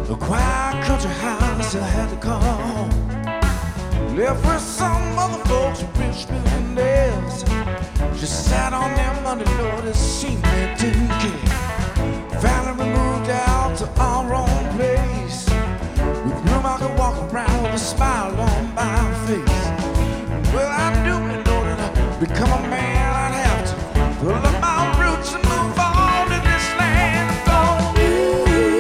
A quiet country house I had to call. Left with some other folks with rich millionaires. Just sat on their money, Lord, it seemed they didn't care. Finally we moved out to our own place, with room I could walk around with a smile on my face. Well, I knew in order to become a man,